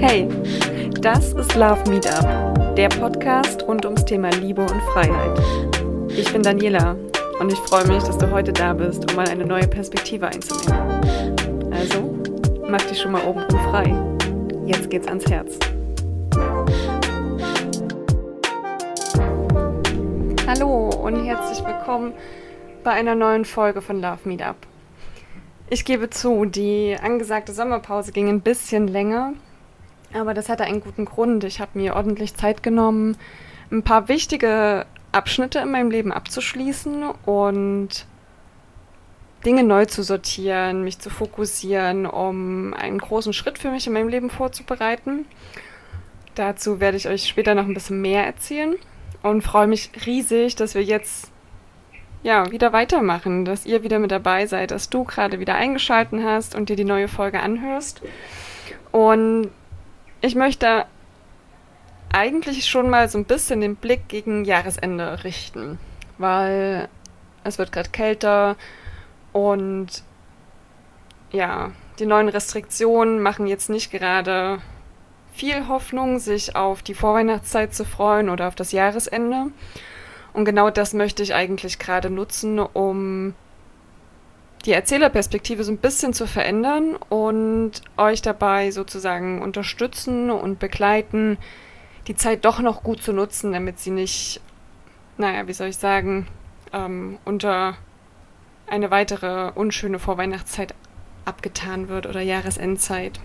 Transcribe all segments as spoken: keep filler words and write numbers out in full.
Hey, das ist Love Meetup, der Podcast rund ums Thema Liebe und Freiheit. Ich bin Daniela und ich freue mich, dass du heute da bist, um mal eine neue Perspektive einzunehmen. Also, mach dich schon mal oben frei. Jetzt geht's ans Herz. Hallo und herzlich willkommen bei einer neuen Folge von Love Meetup. Ich gebe zu, die angesagte Sommerpause ging ein bisschen länger, aber das hatte einen guten Grund. Ich habe mir ordentlich Zeit genommen, ein paar wichtige Abschnitte in meinem Leben abzuschließen und Dinge neu zu sortieren, mich zu fokussieren, um einen großen Schritt für mich in meinem Leben vorzubereiten. Dazu werde ich euch später noch ein bisschen mehr erzählen und freue mich riesig, dass wir jetzt ja wieder weitermachen, dass ihr wieder mit dabei seid, dass du gerade wieder eingeschaltet hast und dir die neue Folge anhörst. Und ich möchte eigentlich schon mal so ein bisschen den Blick gegen Jahresende richten, weil es wird gerade kälter und ja, die neuen Restriktionen machen jetzt nicht gerade viel Hoffnung, sich auf die Vorweihnachtszeit zu freuen oder auf das Jahresende. Und genau das möchte ich eigentlich gerade nutzen, um die Erzählerperspektive so ein bisschen zu verändern und euch dabei sozusagen unterstützen und begleiten, die Zeit doch noch gut zu nutzen, damit sie nicht, naja, wie soll ich sagen, ähm, unter eine weitere unschöne Vorweihnachtszeit abgetan wird oder Jahresendzeit.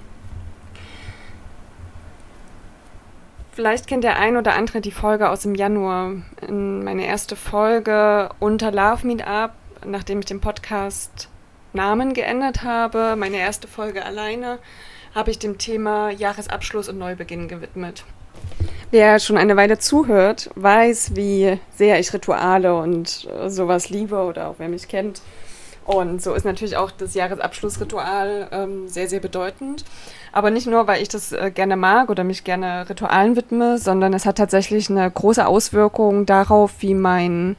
Vielleicht kennt der ein oder andere die Folge aus dem Januar. In meine erste Folge unter Love Meetup, nachdem ich den Podcast Namen geändert habe, meine erste Folge alleine, habe ich dem Thema Jahresabschluss und Neubeginn gewidmet. Wer schon eine Weile zuhört, weiß, wie sehr ich Rituale und sowas liebe oder auch wer mich kennt. Und so ist natürlich auch das Jahresabschlussritual ähm, sehr, sehr bedeutend. Aber nicht nur, weil ich das äh, gerne mag oder mich gerne Ritualen widme, sondern es hat tatsächlich eine große Auswirkung darauf, wie mein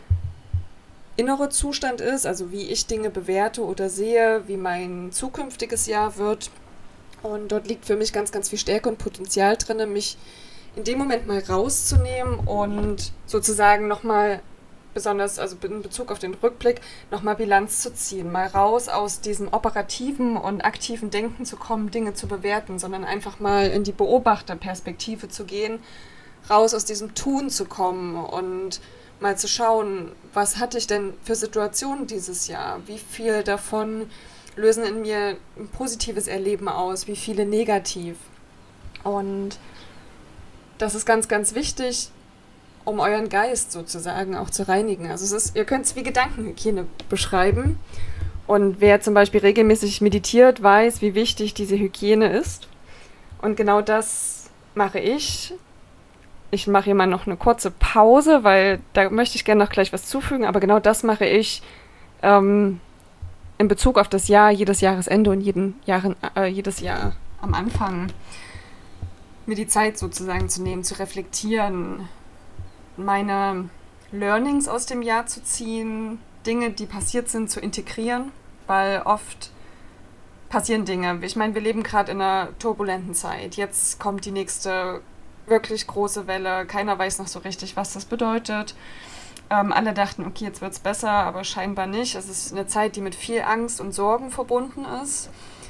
innerer Zustand ist, also wie ich Dinge bewerte oder sehe, wie mein zukünftiges Jahr wird. Und dort liegt für mich ganz, ganz viel Stärke und Potenzial drin, mich in dem Moment mal rauszunehmen und sozusagen nochmal besonders, also in Bezug auf den Rückblick, nochmal Bilanz zu ziehen, mal raus aus diesem operativen und aktiven Denken zu kommen, Dinge zu bewerten, sondern einfach mal in die Beobachterperspektive zu gehen, raus aus diesem Tun zu kommen und mal zu schauen, was hatte ich denn für Situationen dieses Jahr, wie viel davon lösen in mir ein positives Erleben aus, wie viele negativ. Und das ist ganz, ganz wichtig, um euren Geist sozusagen auch zu reinigen. Also es ist, ihr könnt es wie Gedankenhygiene beschreiben. Und wer zum Beispiel regelmäßig meditiert, weiß, wie wichtig diese Hygiene ist. Und genau das mache ich. Ich mache hier mal noch eine kurze Pause, weil da möchte ich gerne noch gleich was zufügen. Aber genau das mache ich ähm, in Bezug auf das Jahr, jedes Jahresende und jeden Jahren, äh, jedes Jahr am Anfang. Mir die Zeit sozusagen zu nehmen, zu reflektieren, meine Learnings aus dem Jahr zu ziehen, Dinge, die passiert sind, zu integrieren, weil oft passieren Dinge. Ich meine, wir leben gerade in einer turbulenten Zeit. Jetzt kommt die nächste wirklich große Welle. Keiner weiß noch so richtig, was das bedeutet. Ähm, alle dachten, okay, jetzt wird es besser, aber scheinbar nicht. Es ist eine Zeit, die mit viel Angst und Sorgen verbunden ist.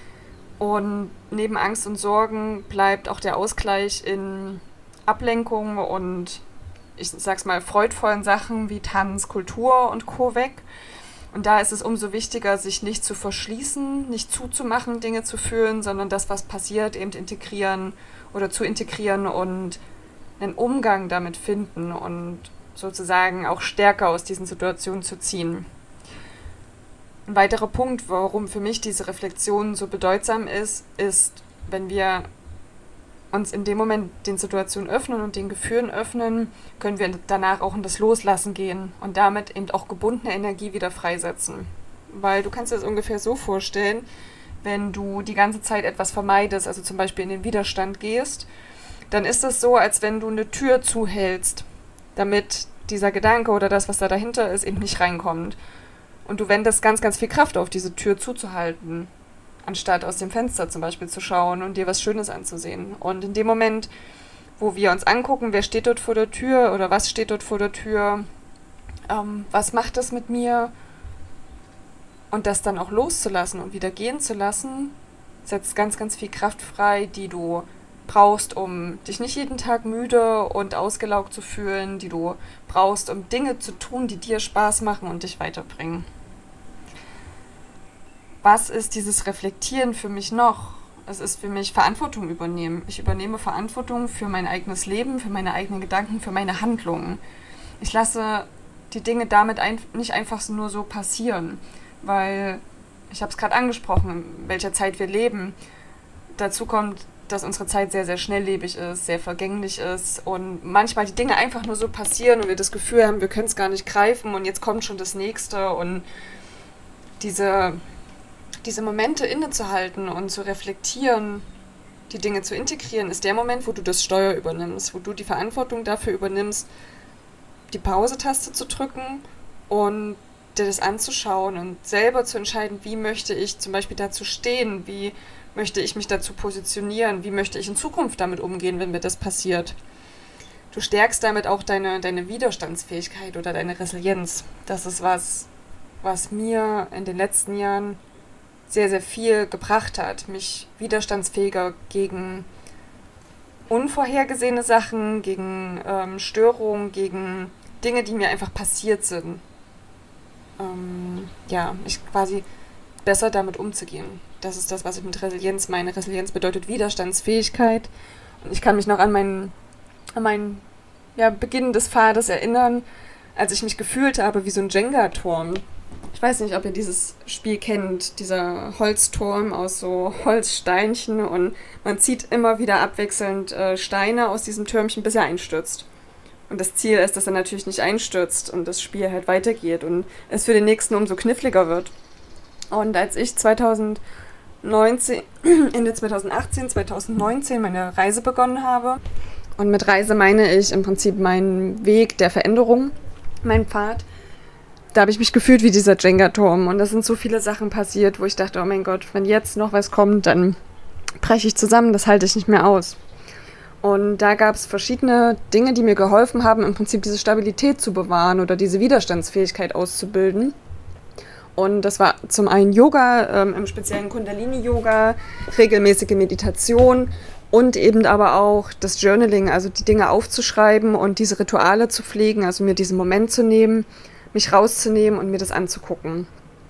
Und neben Angst und Sorgen bleibt auch der Ausgleich in Ablenkung und ich sag's mal, freudvollen Sachen wie Tanz, Kultur und Co. weg. Und da ist es umso wichtiger, sich nicht zu verschließen, nicht zuzumachen, Dinge zu fühlen, sondern das, was passiert, eben integrieren oder zu integrieren und einen Umgang damit finden und sozusagen auch stärker aus diesen Situationen zu ziehen. Ein weiterer Punkt, warum für mich diese Reflexion so bedeutsam ist, ist, wenn wir uns in dem Moment den Situationen öffnen und den Gefühlen öffnen, können wir danach auch in das Loslassen gehen und damit eben auch gebundene Energie wieder freisetzen. Weil du kannst dir das ungefähr so vorstellen, wenn du die ganze Zeit etwas vermeidest, also zum Beispiel in den Widerstand gehst, dann ist es so, als wenn du eine Tür zuhältst, damit dieser Gedanke oder das, was da dahinter ist, eben nicht reinkommt. Und du wendest ganz, ganz viel Kraft auf, diese Tür zuzuhalten. anstatt aus dem Fenster zum Beispiel zu schauen und dir was Schönes anzusehen. Und in dem Moment, wo wir uns angucken, wer steht dort vor der Tür oder was steht dort vor der Tür, ähm, was macht das mit mir, und das dann auch loszulassen und wieder gehen zu lassen, setzt ganz, ganz viel Kraft frei, die du brauchst, um dich nicht jeden Tag müde und ausgelaugt zu fühlen, die du brauchst, um Dinge zu tun, die dir Spaß machen und dich weiterbringen. Was ist dieses Reflektieren für mich noch? Es ist für mich Verantwortung übernehmen. Ich übernehme Verantwortung für mein eigenes Leben, für meine eigenen Gedanken, für meine Handlungen. Ich lasse die Dinge damit ein, nicht einfach nur so passieren, weil, ich habe es gerade angesprochen, in welcher Zeit wir leben. Dazu kommt, dass unsere Zeit sehr, sehr schnelllebig ist, sehr vergänglich ist und manchmal die Dinge einfach nur so passieren und wir das Gefühl haben, wir können es gar nicht greifen und jetzt kommt schon das Nächste. Und diese, diese Momente innezuhalten und zu reflektieren, die Dinge zu integrieren, ist der Moment, wo du das Steuer übernimmst, wo du die Verantwortung dafür übernimmst, die Pause-Taste zu drücken und dir das anzuschauen und selber zu entscheiden, wie möchte ich zum Beispiel dazu stehen, wie möchte ich mich dazu positionieren, wie möchte ich in Zukunft damit umgehen, wenn mir das passiert. Du stärkst damit auch deine, deine Widerstandsfähigkeit oder deine Resilienz. Das ist was, was mir in den letzten Jahren sehr, sehr viel gebracht hat, mich widerstandsfähiger gegen unvorhergesehene Sachen, gegen ähm, Störungen, gegen Dinge, die mir einfach passiert sind. Ähm, ja, ich quasi besser damit umzugehen. Das ist das, was ich mit Resilienz meine. Resilienz bedeutet Widerstandsfähigkeit. Und ich kann mich noch an meinen, an meinen ja, Beginn des Pfades erinnern, als ich mich gefühlt habe wie so ein Jenga-Turm. Ich weiß nicht, ob ihr dieses Spiel kennt, dieser Holzturm aus so Holzsteinchen, und man zieht immer wieder abwechselnd äh, Steine aus diesem Türmchen, bis er einstürzt. Und das Ziel ist, dass er natürlich nicht einstürzt und das Spiel halt weitergeht und es für den nächsten umso kniffliger wird. Und als ich zweitausendneunzehn, Ende zweitausendachtzehn, zweitausendneunzehn meine Reise begonnen habe, und mit Reise meine ich im Prinzip meinen Weg der Veränderung, meinen Pfad, da habe ich mich gefühlt wie dieser Jenga-Turm. Und da sind so viele Sachen passiert, wo ich dachte, oh mein Gott, wenn jetzt noch was kommt, dann breche ich zusammen, das halte ich nicht mehr aus. Und da gab es verschiedene Dinge, die mir geholfen haben, im Prinzip diese Stabilität zu bewahren oder diese Widerstandsfähigkeit auszubilden. Und das war zum einen Yoga, ähm, im speziellen Kundalini-Yoga, regelmäßige Meditation und eben aber auch das Journaling, also die Dinge aufzuschreiben und diese Rituale zu pflegen, also mir diesen Moment zu nehmen, mich rauszunehmen und mir das anzugucken.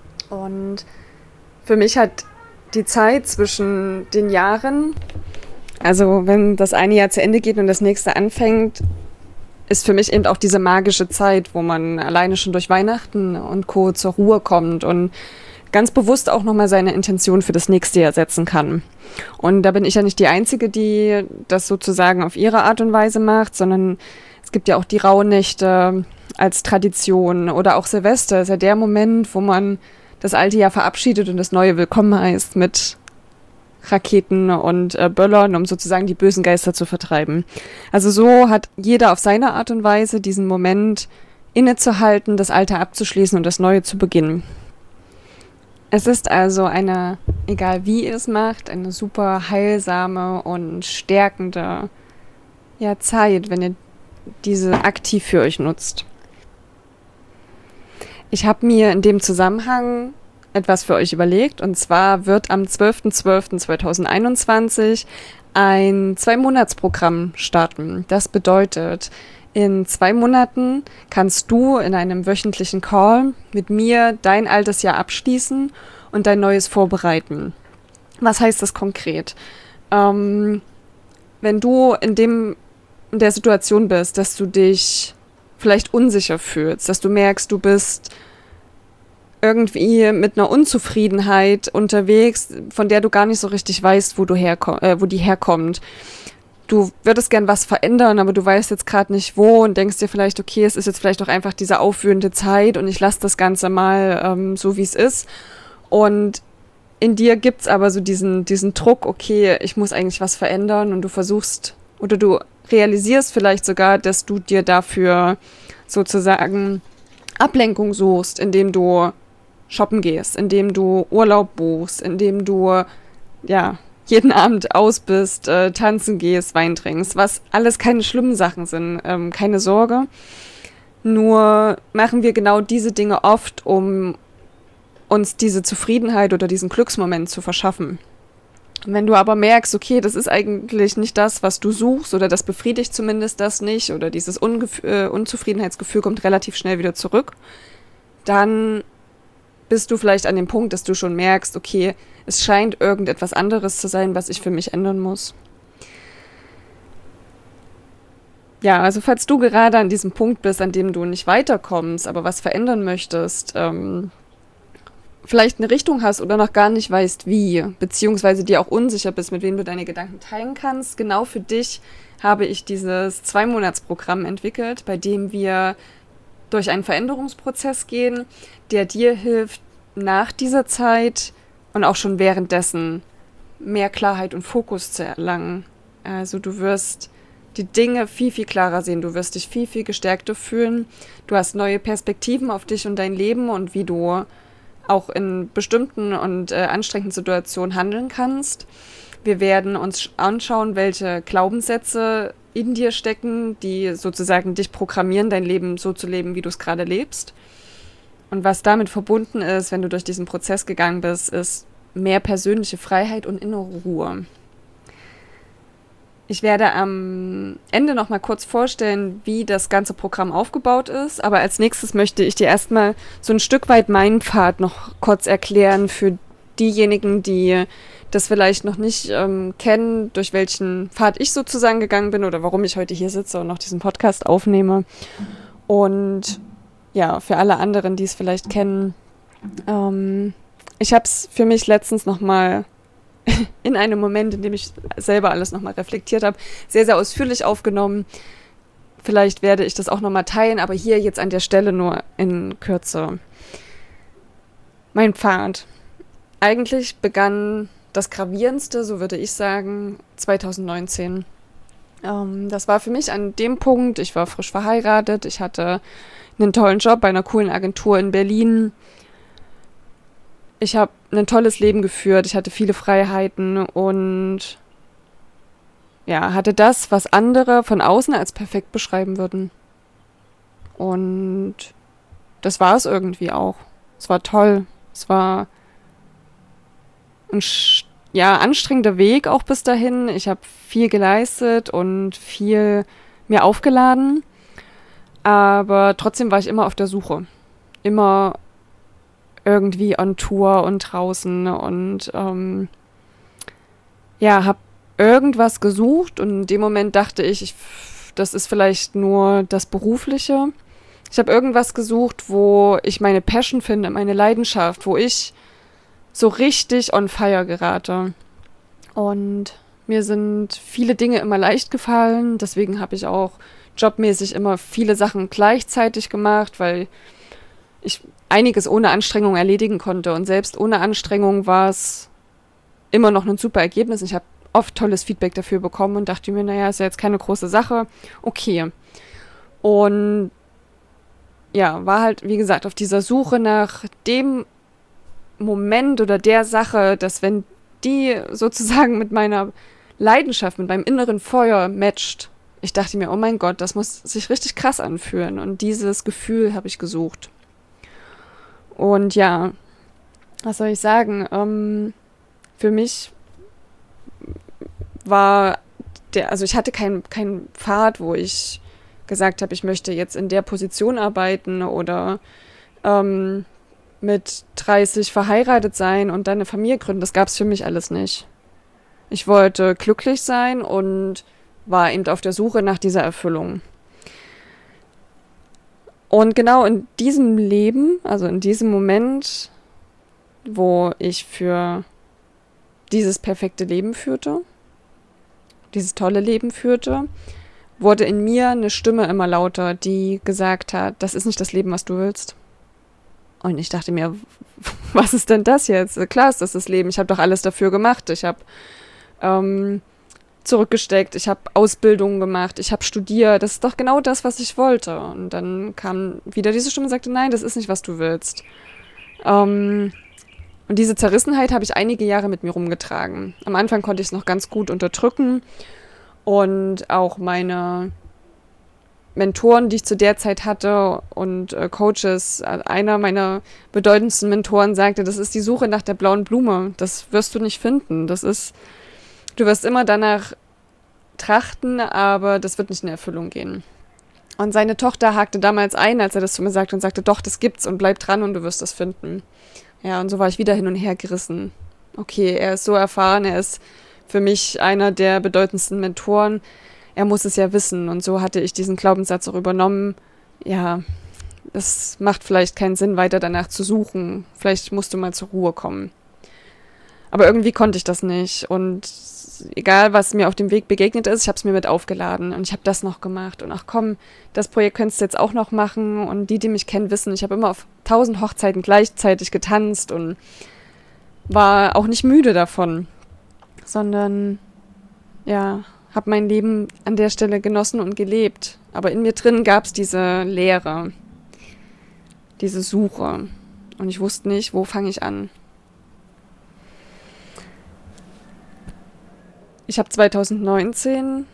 Und für mich hat die Zeit zwischen den Jahren, also wenn das eine Jahr zu Ende geht und das nächste anfängt, ist für mich eben auch diese magische Zeit, wo man alleine schon durch Weihnachten und Co. zur Ruhe kommt und ganz bewusst auch nochmal seine Intention für das nächste Jahr setzen kann. Und da bin ich ja nicht die Einzige, die das sozusagen auf ihre Art und Weise macht, sondern es gibt ja auch die Rauhnächte als Tradition oder auch Silvester ist ja der Moment, wo man das alte Jahr verabschiedet und das neue willkommen heißt mit Raketen und äh, Böllern, um sozusagen die bösen Geister zu vertreiben. Also so hat jeder auf seine Art und Weise diesen Moment innezuhalten, das Alte abzuschließen und das Neue zu beginnen. Es ist also eine, egal wie ihr es macht, eine super heilsame und stärkende ja, Zeit, wenn ihr diese aktiv für euch nutzt. Ich habe mir in dem Zusammenhang etwas für euch überlegt, und zwar wird am zwölfter zwölfter zweitausendeinundzwanzig ein Zwei-Monats-Programm starten. Das bedeutet, in zwei Monaten kannst du in einem wöchentlichen Call mit mir dein altes Jahr abschließen und dein neues vorbereiten. Was heißt das konkret? Ähm, wenn du in dem in der Situation bist, dass du dich vielleicht unsicher fühlst, dass du merkst, du bist irgendwie mit einer Unzufriedenheit unterwegs, von der du gar nicht so richtig weißt, wo du herkomm- äh, wo die herkommt. Du würdest gern was verändern, aber du weißt jetzt gerade nicht wo und denkst dir vielleicht, okay, es ist jetzt vielleicht auch einfach diese aufwühlende Zeit und ich lasse das Ganze mal ähm, so, wie es ist. Und in dir gibt's aber so diesen, diesen Druck, okay, ich muss eigentlich was verändern, und du versuchst oder du realisierst vielleicht sogar, dass du dir dafür sozusagen Ablenkung suchst, indem du shoppen gehst, indem du Urlaub buchst, indem du ja jeden Abend aus bist, äh, tanzen gehst, Wein trinkst, was alles keine schlimmen Sachen sind, ähm, keine Sorge. Nur machen wir genau diese Dinge oft, um uns diese Zufriedenheit oder diesen Glücksmoment zu verschaffen. Wenn du aber merkst, okay, das ist eigentlich nicht das, was du suchst, oder das befriedigt zumindest das nicht, oder dieses Ungef- äh, Unzufriedenheitsgefühl kommt relativ schnell wieder zurück, dann bist du vielleicht an dem Punkt, dass du schon merkst, okay, es scheint irgendetwas anderes zu sein, was ich für mich ändern muss. Ja, also falls du gerade an diesem Punkt bist, an dem du nicht weiterkommst, aber was verändern möchtest, ähm, vielleicht eine Richtung hast oder noch gar nicht weißt, wie, beziehungsweise dir auch unsicher bist, mit wem du deine Gedanken teilen kannst, genau für dich habe ich dieses Zwei-Monats-Programm entwickelt, bei dem wir durch einen Veränderungsprozess gehen, der dir hilft, nach dieser Zeit und auch schon währenddessen mehr Klarheit und Fokus zu erlangen. Also du wirst die Dinge viel, viel klarer sehen, du wirst dich viel, viel gestärkter fühlen, du hast neue Perspektiven auf dich und dein Leben und wie du auch in bestimmten und äh, anstrengenden Situationen handeln kannst. Wir werden uns anschauen, welche Glaubenssätze in dir stecken, die sozusagen dich programmieren, dein Leben so zu leben, wie du es gerade lebst. Und was damit verbunden ist, wenn du durch diesen Prozess gegangen bist, ist mehr persönliche Freiheit und innere Ruhe. Ich werde am Ende noch mal kurz vorstellen, wie das ganze Programm aufgebaut ist, aber als nächstes möchte ich dir erstmal so ein Stück weit meinen Pfad noch kurz erklären für diejenigen, die das vielleicht noch nicht ähm, kennen, durch welchen Pfad ich sozusagen gegangen bin oder warum ich heute hier sitze und noch diesen Podcast aufnehme. Und ja, für alle anderen, die es vielleicht kennen, ähm, ich habe es für mich letztens noch mal in einem Moment, in dem ich selber alles nochmal reflektiert habe, sehr, sehr ausführlich aufgenommen. Vielleicht werde ich das auch nochmal teilen, aber hier jetzt an der Stelle nur in Kürze. Mein Pfad. Eigentlich begann das Gravierendste, so würde ich sagen, zwanzig neunzehn. Ähm, das war für mich an dem Punkt, ich war frisch verheiratet, ich hatte einen tollen Job bei einer coolen Agentur in Berlin. Ich habe ein tolles Leben geführt, ich hatte viele Freiheiten und ja, hatte das, was andere von außen als perfekt beschreiben würden. Und das war es irgendwie auch. Es war toll. Es war ein ja, anstrengender Weg auch bis dahin. Ich habe viel geleistet und viel mir aufgeladen. Aber trotzdem war ich immer auf der Suche. Immer irgendwie on Tour und draußen und ähm, ja, habe irgendwas gesucht und in dem Moment dachte ich, ich, das ist vielleicht nur das Berufliche. Ich habe irgendwas gesucht, wo ich meine Passion finde, meine Leidenschaft, wo ich so richtig on fire gerate. Und mir sind viele Dinge immer leicht gefallen, deswegen habe ich auch jobmäßig immer viele Sachen gleichzeitig gemacht, weil ich einiges ohne Anstrengung erledigen konnte. Und selbst ohne Anstrengung war es immer noch ein super Ergebnis. Ich habe oft tolles Feedback dafür bekommen und dachte mir, naja, ist ja jetzt keine große Sache. Okay. Und ja, war halt, wie gesagt, auf dieser Suche nach dem Moment oder der Sache, dass wenn die sozusagen mit meiner Leidenschaft, mit meinem inneren Feuer matcht, ich dachte mir, oh mein Gott, das muss sich richtig krass anfühlen. Und dieses Gefühl habe ich gesucht. Und ja, was soll ich sagen? Ähm, für mich war der, also ich hatte keinen keinen Pfad, wo ich gesagt habe, ich möchte jetzt in der Position arbeiten oder ähm, mit dreißig verheiratet sein und dann eine Familie gründen. Das gab es für mich alles nicht. Ich wollte glücklich sein und war eben auf der Suche nach dieser Erfüllung. Und genau in diesem Leben, also in diesem Moment, wo ich für dieses perfekte Leben führte, dieses tolle Leben führte, wurde in mir eine Stimme immer lauter, die gesagt hat, das ist nicht das Leben, was du willst. Und ich dachte mir, was ist denn das jetzt? Klar ist das das Leben, ich habe doch alles dafür gemacht, ich habe ähm, zurückgesteckt, ich habe Ausbildungen gemacht, ich habe studiert, das ist doch genau das, was ich wollte. Und dann kam wieder diese Stimme und sagte, nein, das ist nicht, was du willst. Ähm, und diese Zerrissenheit habe ich einige Jahre mit mir rumgetragen. Am Anfang konnte ich es noch ganz gut unterdrücken und auch meine Mentoren, die ich zu der Zeit hatte und äh, Coaches, einer meiner bedeutendsten Mentoren sagte, das ist die Suche nach der blauen Blume. Das wirst du nicht finden. Das ist, du wirst immer danach trachten, aber das wird nicht in Erfüllung gehen. Und seine Tochter hakte damals ein, als er das zu mir sagte und sagte, doch, das gibt's und bleib dran und du wirst das finden. Ja, und so war ich wieder hin und her gerissen. Okay, er ist so erfahren, er ist für mich einer der bedeutendsten Mentoren. Er muss es ja wissen. Und so hatte ich diesen Glaubenssatz auch übernommen. Ja, es macht vielleicht keinen Sinn, weiter danach zu suchen. Vielleicht musst du mal zur Ruhe kommen. Aber irgendwie konnte ich das nicht. Und egal, was mir auf dem Weg begegnet ist, ich habe es mir mit aufgeladen. Und ich habe das noch gemacht. Und ach komm, das Projekt könntest du jetzt auch noch machen. Und die, die mich kennen, wissen, ich habe immer auf tausend Hochzeiten gleichzeitig getanzt und war auch nicht müde davon. Sondern, ja, habe mein Leben an der Stelle genossen und gelebt. Aber in mir drin gab es diese Leere, diese Suche. Und ich wusste nicht, wo fange ich an. Ich habe zwanzig neunzehn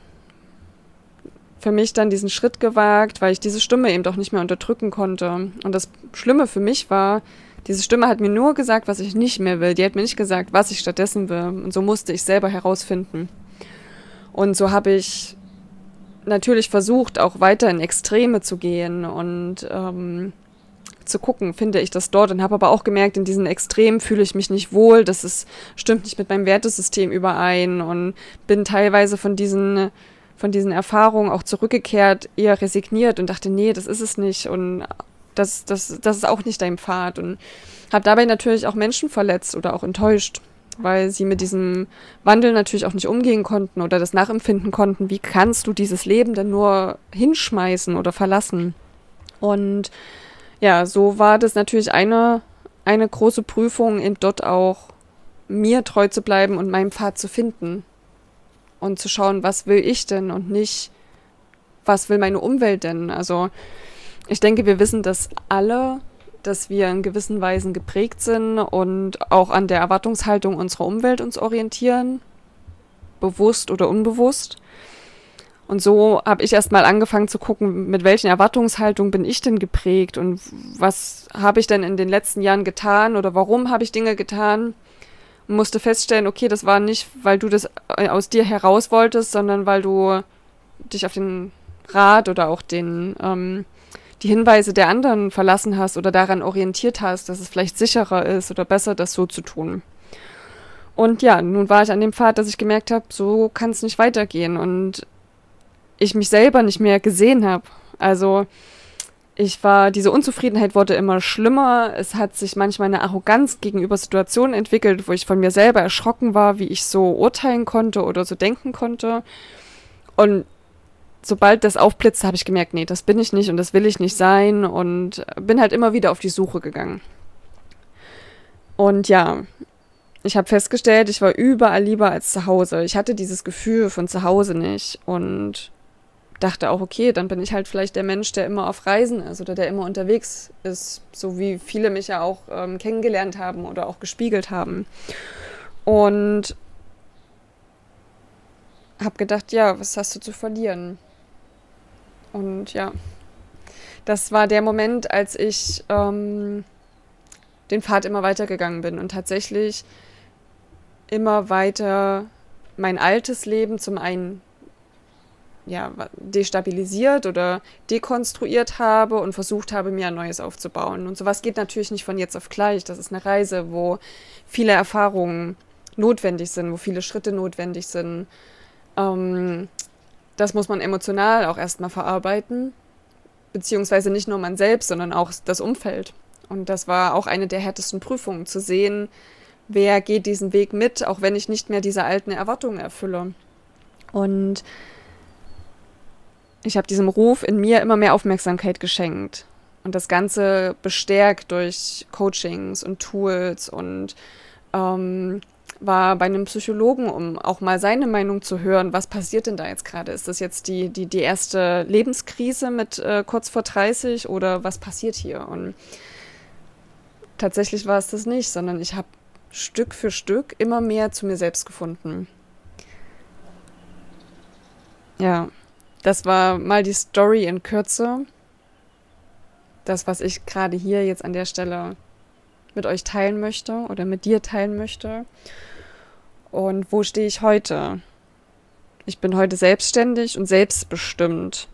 für mich dann diesen Schritt gewagt, weil ich diese Stimme eben doch nicht mehr unterdrücken konnte. Und das Schlimme für mich war, diese Stimme hat mir nur gesagt, was ich nicht mehr will. Die hat mir nicht gesagt, was ich stattdessen will. Und so musste ich selber herausfinden. Und so habe ich natürlich versucht, auch weiter in Extreme zu gehen und ähm, zu gucken, finde ich das dort. Und habe aber auch gemerkt, in diesen Extremen fühle ich mich nicht wohl. Das ist, stimmt nicht mit meinem Wertesystem überein. Und bin teilweise von diesen, von diesen Erfahrungen auch zurückgekehrt, eher resigniert und dachte, nee, das ist es nicht. Und das, das, das ist auch nicht dein Pfad. Und habe dabei natürlich auch Menschen verletzt oder auch enttäuscht, weil sie mit diesem Wandel natürlich auch nicht umgehen konnten oder das nachempfinden konnten, wie kannst du dieses Leben denn nur hinschmeißen oder verlassen? Und ja, so war das natürlich eine, eine große Prüfung, eben dort auch mir treu zu bleiben und meinen Pfad zu finden und zu schauen, was will ich denn und nicht, was will meine Umwelt denn? Also ich denke, wir wissen das alle, dass wir in gewissen Weisen geprägt sind und auch an der Erwartungshaltung unserer Umwelt uns orientieren, bewusst oder unbewusst. Und so habe ich erst mal angefangen zu gucken, mit welchen Erwartungshaltungen bin ich denn geprägt und was habe ich denn in den letzten Jahren getan oder warum habe ich Dinge getan und musste feststellen, okay, das war nicht, weil du das aus dir heraus wolltest, sondern weil du dich auf den Rat oder auch den ähm, die Hinweise der anderen verlassen hast oder daran orientiert hast, dass es vielleicht sicherer ist oder besser, das so zu tun. Und ja, nun war ich an dem Pfad, dass ich gemerkt habe, so kann es nicht weitergehen und ich mich selber nicht mehr gesehen habe. Also ich war, diese Unzufriedenheit wurde immer schlimmer. Es hat sich manchmal eine Arroganz gegenüber Situationen entwickelt, wo ich von mir selber erschrocken war, wie ich so urteilen konnte oder so denken konnte. Und sobald das aufblitzte, habe ich gemerkt, nee, das bin ich nicht und das will ich nicht sein und bin halt immer wieder auf die Suche gegangen. Und ja, ich habe festgestellt, ich war überall lieber als zu Hause. Ich hatte dieses Gefühl von zu Hause nicht und dachte auch, okay, dann bin ich halt vielleicht der Mensch, der immer auf Reisen ist oder der immer unterwegs ist, so wie viele mich ja auch ähm, kennengelernt haben oder auch gespiegelt haben. Und habe gedacht, ja, was hast du zu verlieren? Und ja, das war der Moment, als ich ähm, den Pfad immer weitergegangen bin und tatsächlich immer weiter mein altes Leben zum einen ja, destabilisiert oder dekonstruiert habe und versucht habe, mir ein neues aufzubauen. Und sowas geht natürlich nicht von jetzt auf gleich. Das ist eine Reise, wo viele Erfahrungen notwendig sind, wo viele Schritte notwendig sind. Ähm, das muss man emotional auch erstmal verarbeiten, beziehungsweise nicht nur man selbst, sondern auch das Umfeld. Und das war auch eine der härtesten Prüfungen, zu sehen, wer geht diesen Weg mit, auch wenn ich nicht mehr diese alten Erwartungen erfülle. Und ich habe diesem Ruf in mir immer mehr Aufmerksamkeit geschenkt und das Ganze bestärkt durch Coachings und Tools und ähm, war bei einem Psychologen, um auch mal seine Meinung zu hören, was passiert denn da jetzt gerade? Ist das jetzt die, die, die erste Lebenskrise mit äh, kurz vor dreißig oder was passiert hier? Und tatsächlich war es das nicht, sondern ich habe Stück für Stück immer mehr zu mir selbst gefunden. Ja, das war mal die Story in Kürze. Das, was ich gerade hier jetzt an der Stelle mit euch teilen möchte oder mit dir teilen möchte. Und wo stehe ich heute? Ich bin heute selbstständig und selbstbestimmt.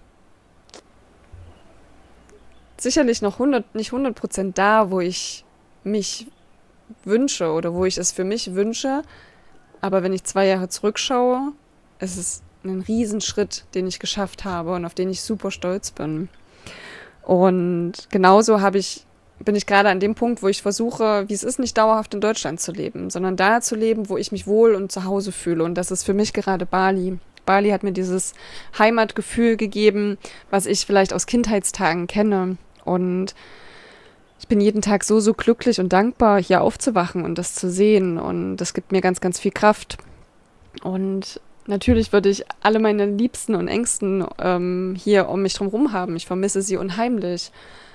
Sicherlich noch hundert, nicht hundert Prozent da, wo ich mich wünsche oder wo ich es für mich wünsche. Aber wenn ich zwei Jahre zurückschaue, ist es ein Riesenschritt, den ich geschafft habe und auf den ich super stolz bin. Und genauso habe ich, bin ich gerade an dem Punkt, wo ich versuche, wie es ist, nicht dauerhaft in Deutschland zu leben, sondern da zu leben, wo ich mich wohl und zu Hause fühle. Und das ist für mich gerade Bali. Bali hat mir dieses Heimatgefühl gegeben, was ich vielleicht aus Kindheitstagen kenne. Und ich bin jeden Tag so, so glücklich und dankbar, hier aufzuwachen und das zu sehen. Und das gibt mir ganz, ganz viel Kraft. Und natürlich würde ich alle meine Liebsten und Ängsten ähm, hier um mich drum haben. Ich vermisse sie unheimlich.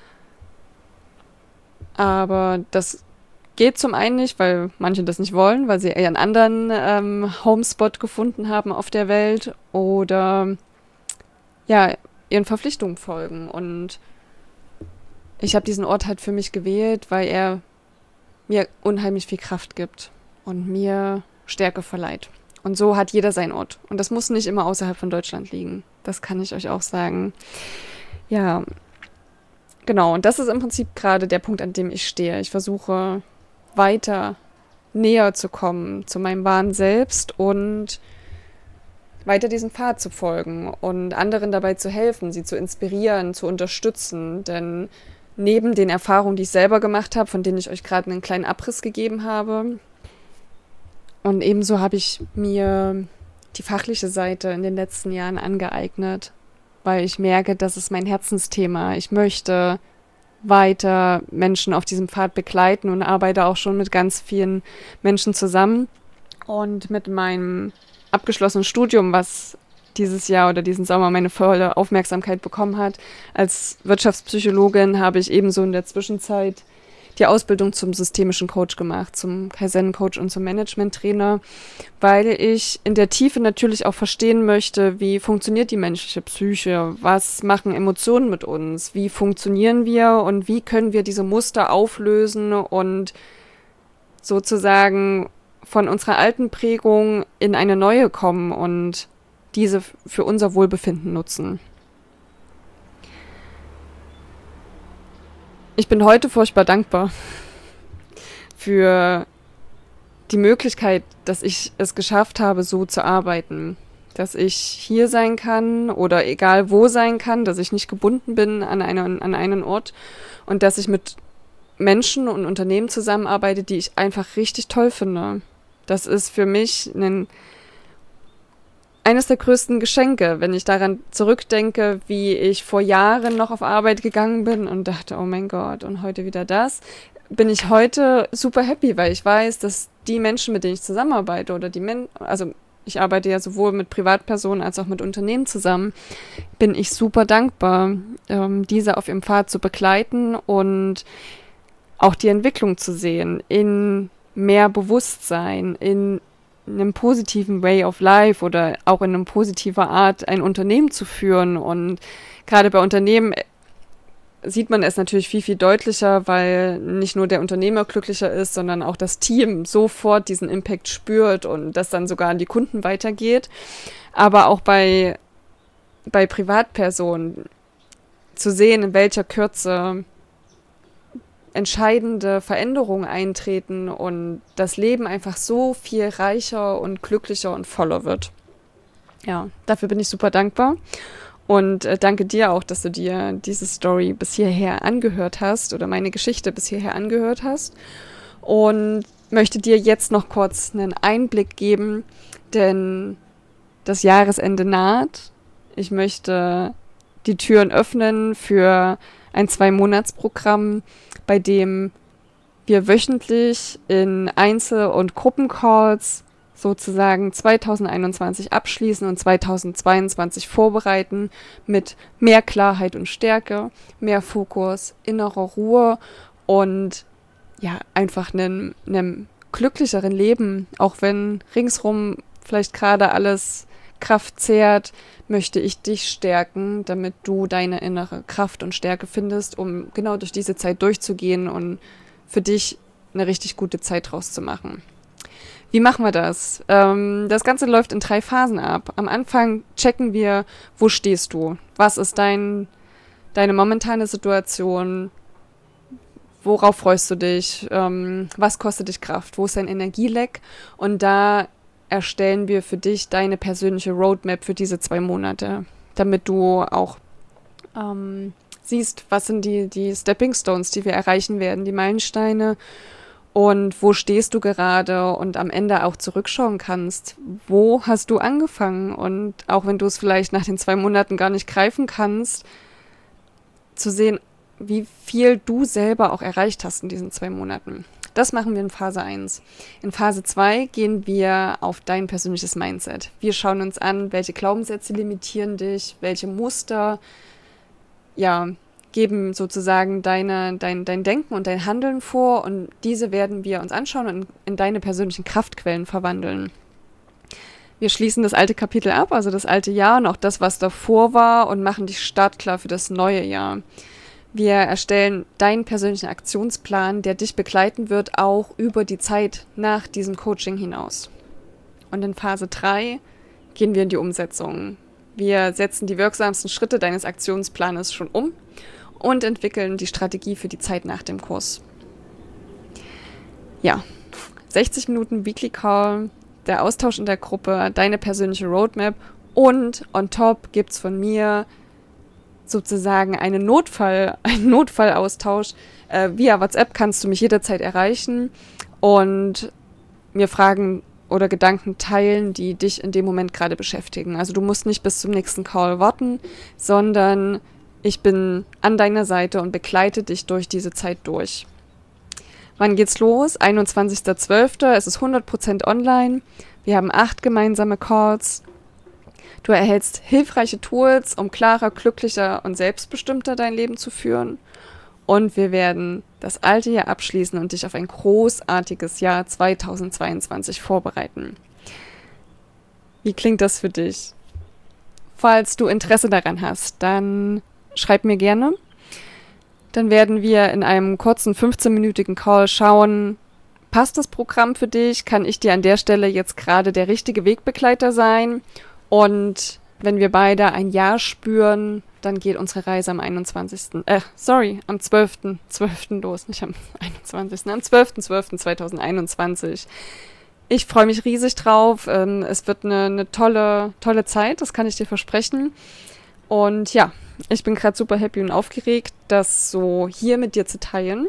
Aber das geht zum einen nicht, weil manche das nicht wollen, weil sie eher einen anderen ähm, Homespot gefunden haben auf der Welt oder ja, ihren Verpflichtungen folgen. Und ich habe diesen Ort halt für mich gewählt, weil er mir unheimlich viel Kraft gibt und mir Stärke verleiht. Und so hat jeder seinen Ort. Und das muss nicht immer außerhalb von Deutschland liegen. Das kann ich euch auch sagen. Ja, genau. Und das ist im Prinzip gerade der Punkt, an dem ich stehe. Ich versuche weiter näher zu kommen zu meinem wahren Selbst und weiter diesen Pfad zu folgen und anderen dabei zu helfen, sie zu inspirieren, zu unterstützen. Denn neben den Erfahrungen, die ich selber gemacht habe, von denen ich euch gerade einen kleinen Abriss gegeben habe, und ebenso habe ich mir die fachliche Seite in den letzten Jahren angeeignet, weil ich merke, das ist mein Herzensthema. Ich möchte weiter Menschen auf diesem Pfad begleiten und arbeite auch schon mit ganz vielen Menschen zusammen. Und mit meinem abgeschlossenen Studium, was dieses Jahr oder diesen Sommer meine volle Aufmerksamkeit bekommen hat, als Wirtschaftspsychologin habe ich ebenso in der Zwischenzeit die Ausbildung zum systemischen Coach gemacht, zum Kaizen-Coach und zum Management-Trainer, weil ich in der Tiefe natürlich auch verstehen möchte, wie funktioniert die menschliche Psyche, was machen Emotionen mit uns, wie funktionieren wir und wie können wir diese Muster auflösen und sozusagen von unserer alten Prägung in eine neue kommen und diese für unser Wohlbefinden nutzen. Ich bin heute furchtbar dankbar für die Möglichkeit, dass ich es geschafft habe, so zu arbeiten. Dass ich hier sein kann oder egal wo sein kann, dass ich nicht gebunden bin an einen, an einen Ort und dass ich mit Menschen und Unternehmen zusammenarbeite, die ich einfach richtig toll finde. Das ist für mich ein eines der größten Geschenke, wenn ich daran zurückdenke, wie ich vor Jahren noch auf Arbeit gegangen bin und dachte, oh mein Gott, und heute wieder das, bin ich heute super happy, weil ich weiß, dass die Menschen, mit denen ich zusammenarbeite oder die Menschen, also ich arbeite ja sowohl mit Privatpersonen als auch mit Unternehmen zusammen, bin ich super dankbar, ähm, diese auf ihrem Pfad zu begleiten und auch die Entwicklung zu sehen in mehr Bewusstsein, in einem positiven Way of Life oder auch in einer positiver Art ein Unternehmen zu führen. Und gerade bei Unternehmen sieht man es natürlich viel, viel deutlicher, weil nicht nur der Unternehmer glücklicher ist, sondern auch das Team sofort diesen Impact spürt und das dann sogar an die Kunden weitergeht. Aber auch bei, bei Privatpersonen zu sehen, in welcher Kürze entscheidende Veränderungen eintreten und das Leben einfach so viel reicher und glücklicher und voller wird. Ja, dafür bin ich super dankbar und äh, danke dir auch, dass du dir diese Story bis hierher angehört hast oder meine Geschichte bis hierher angehört hast und möchte dir jetzt noch kurz einen Einblick geben, denn das Jahresende naht. Ich möchte die Türen öffnen für ein Zwei-Monats-Programm, bei dem wir wöchentlich in Einzel- und Gruppencalls sozusagen zweitausendeinundzwanzig abschließen und zweitausendzweiundzwanzig vorbereiten mit mehr Klarheit und Stärke, mehr Fokus, innerer Ruhe und ja, einfach einem, einem glücklicheren Leben, auch wenn ringsrum vielleicht gerade alles Kraft zehrt, möchte ich dich stärken, damit du deine innere Kraft und Stärke findest, um genau durch diese Zeit durchzugehen und für dich eine richtig gute Zeit draus zu machen. Wie machen wir das? Ähm, das Ganze läuft in drei Phasen ab. Am Anfang checken wir, wo stehst du? Was ist dein, deine momentane Situation? Worauf freust du dich? Ähm, was kostet dich Kraft? Wo ist dein Energieleck? Und da erstellen wir für dich deine persönliche Roadmap für diese zwei Monate, damit du auch ähm, siehst, was sind die, die Stepping Stones, die wir erreichen werden, die Meilensteine und wo stehst du gerade und am Ende auch zurückschauen kannst. Wo hast du angefangen? Und auch wenn du es vielleicht nach den zwei Monaten gar nicht greifen kannst, zu sehen, wie viel du selber auch erreicht hast in diesen zwei Monaten. Das machen wir in Phase eins. In Phase zwei gehen wir auf dein persönliches Mindset. Wir schauen uns an, welche Glaubenssätze limitieren dich, welche Muster ja, geben sozusagen deine, dein, dein Denken und dein Handeln vor und diese werden wir uns anschauen und in, in deine persönlichen Kraftquellen verwandeln. Wir schließen das alte Kapitel ab, also das alte Jahr und auch das, was davor war und machen dich startklar für das neue Jahr. Wir erstellen deinen persönlichen Aktionsplan, der dich begleiten wird, auch über die Zeit nach diesem Coaching hinaus. Und in Phase drei gehen wir in die Umsetzung. Wir setzen die wirksamsten Schritte deines Aktionsplanes schon um und entwickeln die Strategie für die Zeit nach dem Kurs. Ja, sechzig Minuten Weekly Call, der Austausch in der Gruppe, deine persönliche Roadmap und on top gibt's von mir sozusagen einen Notfall, einen Notfallaustausch. Äh, via WhatsApp kannst du mich jederzeit erreichen und mir Fragen oder Gedanken teilen, die dich in dem Moment gerade beschäftigen. Also du musst nicht bis zum nächsten Call warten, sondern ich bin an deiner Seite und begleite dich durch diese Zeit durch. Wann geht's los? einundzwanzigster zwölfter Es ist hundert Prozent online. Wir haben acht gemeinsame Calls. Du erhältst hilfreiche Tools, um klarer, glücklicher und selbstbestimmter dein Leben zu führen. Und wir werden das alte Jahr abschließen und dich auf ein großartiges Jahr zweitausendzweiundzwanzig vorbereiten. Wie klingt das für dich? Falls du Interesse daran hast, dann schreib mir gerne. Dann werden wir in einem kurzen fünfzehnminütigen Call schauen, passt das Programm für dich? Kann ich dir an der Stelle jetzt gerade der richtige Wegbegleiter sein? Und wenn wir beide ein Ja spüren, dann geht unsere Reise am einundzwanzigsten Äh, sorry, am zwölften zwölften los, nicht am einundzwanzigsten Am zwölften zwölften zweitausendeinundzwanzig Ich freue mich riesig drauf. Ähm, es wird eine, eine tolle, tolle Zeit, das kann ich dir versprechen. Und ja, ich bin gerade super happy und aufgeregt, das so hier mit dir zu teilen.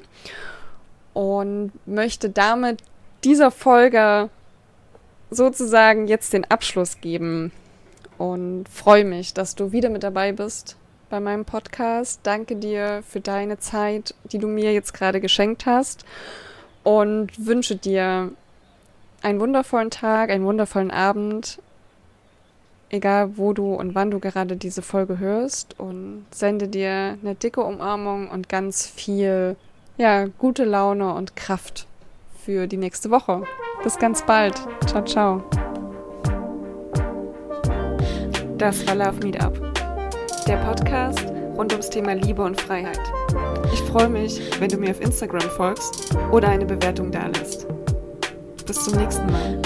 Und möchte damit dieser Folge sozusagen jetzt den Abschluss geben. Und freue mich, dass du wieder mit dabei bist bei meinem Podcast. Danke dir für deine Zeit, die du mir jetzt gerade geschenkt hast. Und wünsche dir einen wundervollen Tag, einen wundervollen Abend, egal wo du und wann du gerade diese Folge hörst. Und sende dir eine dicke Umarmung und ganz viel, ja, gute Laune und Kraft für die nächste Woche. Bis ganz bald. Ciao, ciao. Das war Love Meetup, der Podcast rund ums Thema Liebe und Freiheit. Ich freue mich, wenn du mir auf Instagram folgst oder eine Bewertung dalässt. Bis zum nächsten Mal.